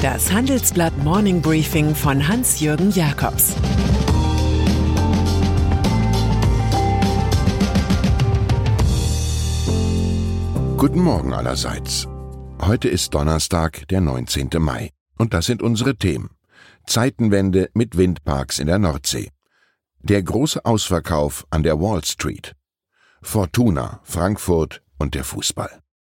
Das Handelsblatt Morning Briefing von Hans-Jürgen Jakobs. Guten Morgen allerseits. Heute ist Donnerstag, der 19. Mai. Und das sind unsere Themen. Zeitenwende mit Windparks in der Nordsee. Der große Ausverkauf an der Wall Street. Fortuna, Frankfurt und der Fußball.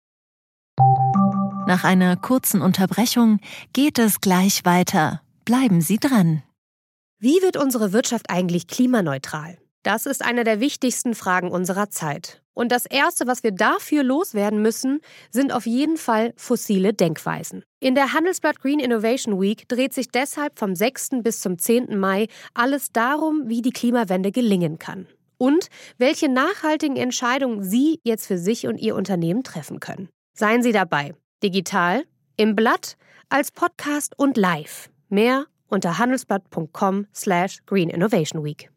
Nach einer kurzen Unterbrechung geht es gleich weiter. Bleiben Sie dran. Wie wird unsere Wirtschaft eigentlich klimaneutral? Das ist eine der wichtigsten Fragen unserer Zeit. Und das Erste, was wir dafür loswerden müssen, sind auf jeden Fall fossile Denkweisen. In der Handelsblatt Green Innovation Week dreht sich deshalb vom 6. bis zum 10. Mai alles darum, wie die Klimawende gelingen kann. Und welche nachhaltigen Entscheidungen Sie jetzt für sich und Ihr Unternehmen treffen können. Seien Sie dabei. Digital, im Blatt, als Podcast und live. Mehr unter handelsblatt.com/Green Innovation Week.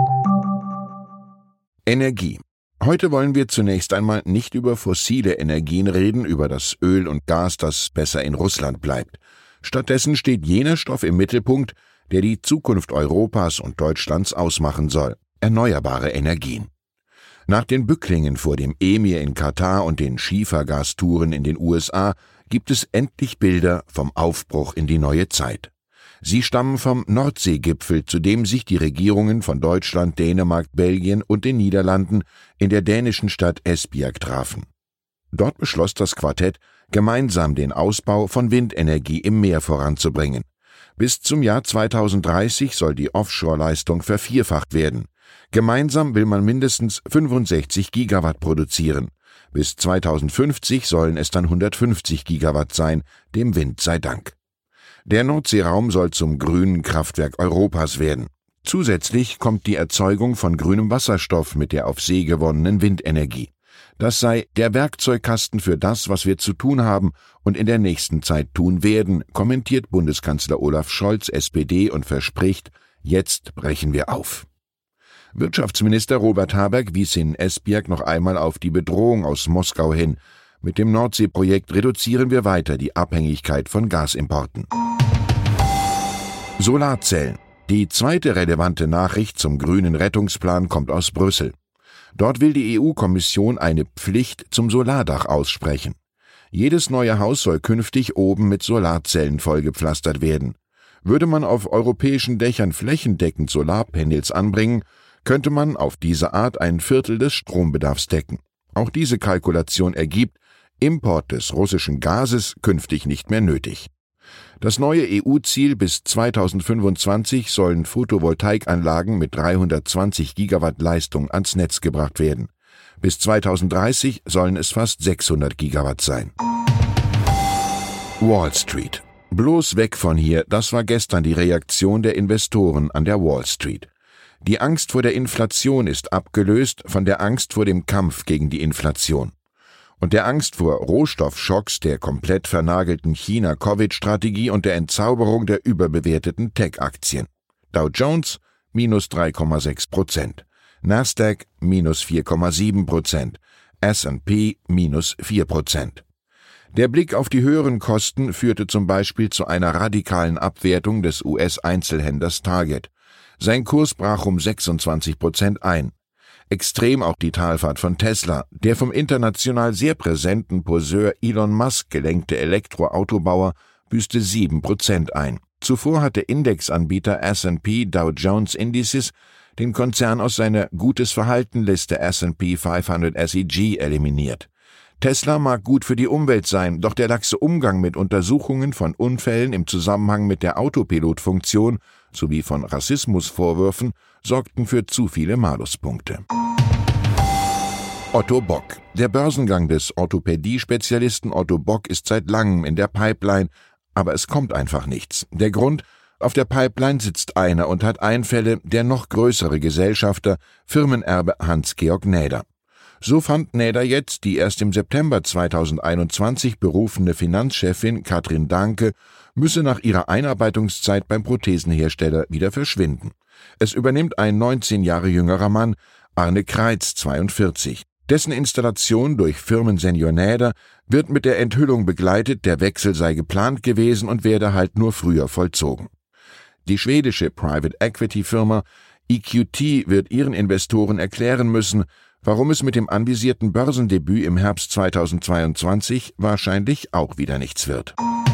Energie. Heute wollen wir zunächst einmal nicht über fossile Energien reden, über das Öl und Gas, das besser in Russland bleibt. Stattdessen steht jener Stoff im Mittelpunkt, der die Zukunft Europas und Deutschlands ausmachen soll: erneuerbare Energien. Nach den Bücklingen vor dem Emir in Katar und den Schiefergastouren in den USA gibt es endlich Bilder vom Aufbruch in die neue Zeit. Sie stammen vom Nordseegipfel, zu dem sich die Regierungen von Deutschland, Dänemark, Belgien und den Niederlanden in der dänischen Stadt Esbjerg trafen. Dort beschloss das Quartett, gemeinsam den Ausbau von Windenergie im Meer voranzubringen. Bis zum Jahr 2030 soll die Offshore-Leistung vervierfacht werden. Gemeinsam will man mindestens 65 Gigawatt produzieren. Bis 2050 sollen es dann 150 Gigawatt sein, dem Wind sei Dank. Der Nordseeraum soll zum grünen Kraftwerk Europas werden. Zusätzlich kommt die Erzeugung von grünem Wasserstoff mit der auf See gewonnenen Windenergie. Das sei der Werkzeugkasten für das, was wir zu tun haben und in der nächsten Zeit tun werden, kommentiert Bundeskanzler Olaf Scholz, SPD, und verspricht: Jetzt brechen wir auf. Wirtschaftsminister Robert Habeck wies in Esbjerg noch einmal auf die Bedrohung aus Moskau hin. Mit dem Nordseeprojekt reduzieren wir weiter die Abhängigkeit von Gasimporten. Solarzellen. Die zweite relevante Nachricht zum grünen Rettungsplan kommt aus Brüssel. Dort will die EU-Kommission eine Pflicht zum Solardach aussprechen. Jedes neue Haus soll künftig oben mit Solarzellen vollgepflastert werden. Würde man auf europäischen Dächern flächendeckend Solarpanels anbringen, könnte man auf diese Art ein Viertel des Strombedarfs decken. Auch diese Kalkulation ergibt: Import des russischen Gases künftig nicht mehr nötig. Das neue EU-Ziel: bis 2025 sollen Photovoltaikanlagen mit 320 Gigawatt Leistung ans Netz gebracht werden. Bis 2030 sollen es fast 600 Gigawatt sein. Wall Street. Bloß weg von hier, das war gestern die Reaktion der Investoren an der Wall Street. Die Angst vor der Inflation ist abgelöst von der Angst vor dem Kampf gegen die Inflation. Und der Angst vor Rohstoffschocks, der komplett vernagelten China-Covid-Strategie und der Entzauberung der überbewerteten Tech-Aktien. Dow Jones minus 3,6%, Nasdaq minus 4,7%, S&P minus 4%. Der Blick auf die höheren Kosten führte zum Beispiel zu einer radikalen Abwertung des US-Einzelhändlers Target. Sein Kurs brach um 26% ein. Extrem auch die Talfahrt von Tesla. Der vom international sehr präsenten Poseur Elon Musk gelenkte Elektroautobauer büßte 7% ein. Zuvor hatte Indexanbieter S&P Dow Jones Indices den Konzern aus seiner Gutes-Verhalten-Liste S&P 500 SEG eliminiert. Tesla mag gut für die Umwelt sein, doch der laxe Umgang mit Untersuchungen von Unfällen im Zusammenhang mit der Autopilotfunktion sowie von Rassismusvorwürfen sorgten für zu viele Maluspunkte. Otto Bock. Der Börsengang des Orthopädie-Spezialisten Otto Bock ist seit langem in der Pipeline, aber es kommt einfach nichts. Der Grund: Auf der Pipeline sitzt einer und hat Einfälle der noch größere Gesellschafter, Firmenerbe Hans-Georg Näder. So fand Näder jetzt die erst im September 2021 berufene Finanzchefin Katrin Dahnke müsse nach ihrer Einarbeitungszeit beim Prothesenhersteller wieder verschwinden. Es übernimmt ein 19 Jahre jüngerer Mann, Arne Kreitz, 42. Dessen Installation durch Firmensenior Näder wird mit der Enthüllung begleitet, der Wechsel sei geplant gewesen und werde halt nur früher vollzogen. Die schwedische Private Equity Firma EQT wird ihren Investoren erklären müssen, warum es mit dem anvisierten Börsendebüt im Herbst 2022 wahrscheinlich auch wieder nichts wird.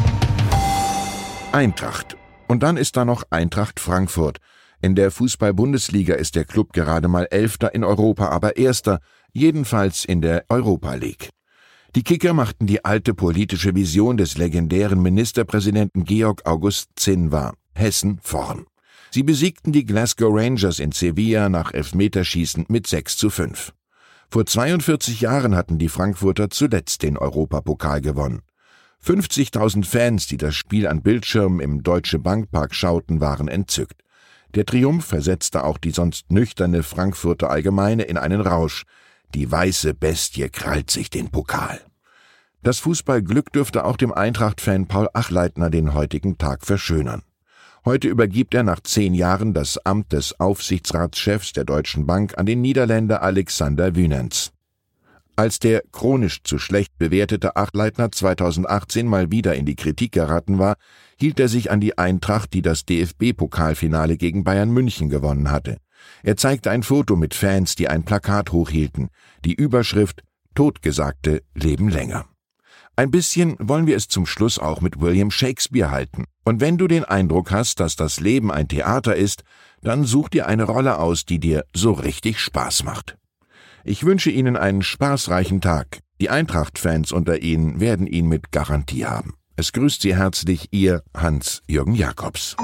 Eintracht. Und dann ist da noch Eintracht Frankfurt. In der Fußball-Bundesliga ist der Klub gerade mal 11. in Europa, aber 1., jedenfalls in der Europa League. Die Kicker machten die alte politische Vision des legendären Ministerpräsidenten Georg August Zinn wahr: Hessen vorn. Sie besiegten die Glasgow Rangers in Sevilla nach Elfmeterschießen mit 6:5. Vor 42 Jahren hatten die Frankfurter zuletzt den Europapokal gewonnen. 50.000 Fans, die das Spiel an Bildschirmen im Deutsche Bankpark schauten, waren entzückt. Der Triumph versetzte auch die sonst nüchterne Frankfurter Allgemeine in einen Rausch. Die weiße Bestie krallt sich den Pokal. Das Fußballglück dürfte auch dem Eintracht-Fan Paul Achleitner den heutigen Tag verschönern. Heute übergibt er nach 10 Jahren das Amt des Aufsichtsratschefs der Deutschen Bank an den Niederländer Alexander Wynants. Als der chronisch zu schlecht bewertete Achleitner 2018 mal wieder in die Kritik geraten war, hielt er sich an die Eintracht, die das DFB-Pokalfinale gegen Bayern München gewonnen hatte. Er zeigte ein Foto mit Fans, die ein Plakat hochhielten. Die Überschrift »Totgesagte leben länger«. Ein bisschen wollen wir es zum Schluss auch mit William Shakespeare halten. Und wenn du den Eindruck hast, dass das Leben ein Theater ist, dann such dir eine Rolle aus, die dir so richtig Spaß macht. Ich wünsche Ihnen einen spaßreichen Tag. Die Eintracht-Fans unter Ihnen werden ihn mit Garantie haben. Es grüßt Sie herzlich Ihr Hans-Jürgen Jakobs.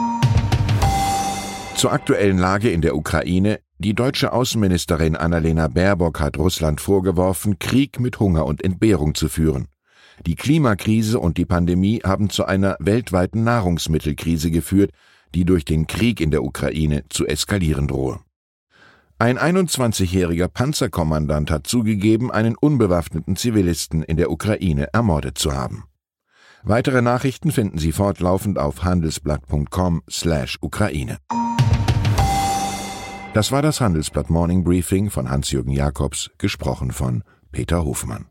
Zur aktuellen Lage in der Ukraine. Die deutsche Außenministerin Annalena Baerbock hat Russland vorgeworfen, Krieg mit Hunger und Entbehrung zu führen. Die Klimakrise und die Pandemie haben zu einer weltweiten Nahrungsmittelkrise geführt, die durch den Krieg in der Ukraine zu eskalieren drohe. Ein 21-jähriger Panzerkommandant hat zugegeben, einen unbewaffneten Zivilisten in der Ukraine ermordet zu haben. Weitere Nachrichten finden Sie fortlaufend auf handelsblatt.com/Ukraine. Das war das Handelsblatt Morning Briefing von Hans-Jürgen Jakobs, gesprochen von Peter Hofmann.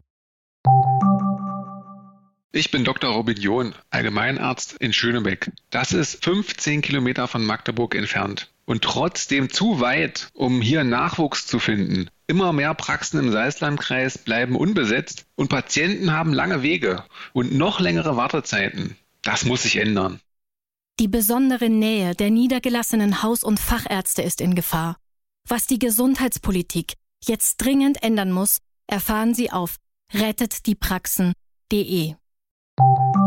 Ich bin Dr. Robin John, Allgemeinarzt in Schönebeck. Das ist 15 Kilometer von Magdeburg entfernt und trotzdem zu weit, um hier Nachwuchs zu finden. Immer mehr Praxen im Salzlandkreis bleiben unbesetzt und Patienten haben lange Wege und noch längere Wartezeiten. Das muss sich ändern. Die besondere Nähe der niedergelassenen Haus- und Fachärzte ist in Gefahr. Was die Gesundheitspolitik jetzt dringend ändern muss, erfahren Sie auf rettetdiepraxen.de.